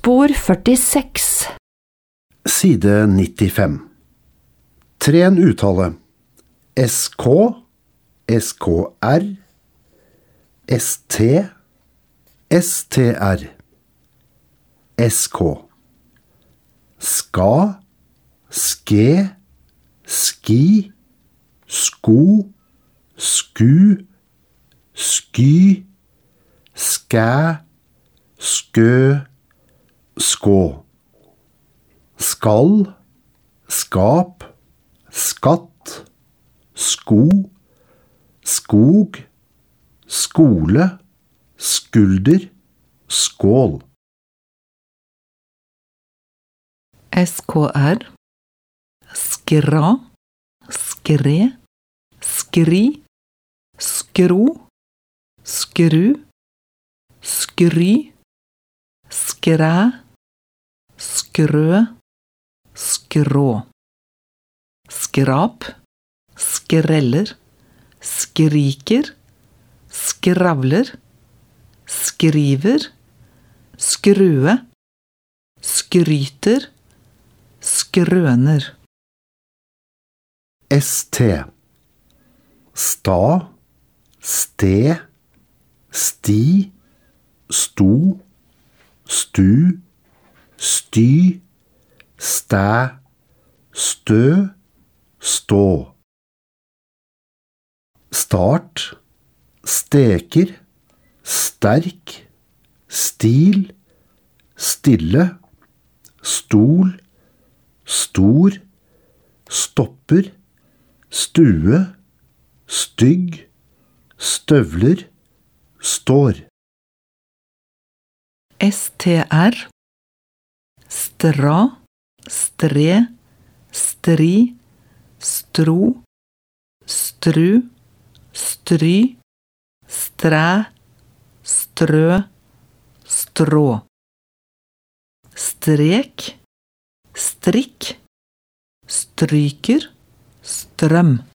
Spor 46. Side 95. Tren uttale. SK, SKR, ST, STR, SK. Ska, ske, ski, sko, sku, sky, skæ, skø, skå. Skall, skap, skatt, sko, skog, skole, skulder, skål. SKR, skra, skre, skri, skro, skru, skry, skræ, skrø, skrå. Skrap, skreller, skriker, skravler, skriver, skrue, skryter, skrøner. ST. Sta, ste, sti, sto, stu, sty, stæ, stø, stå. Start, steker, sterk, stil, stille, stol, stor, stopper, stue, stygg, støvler, står. STR, stra, stre, stri, stro, stru, stry, stræ, strø, strå. Strek, strikk, stryker, strøm.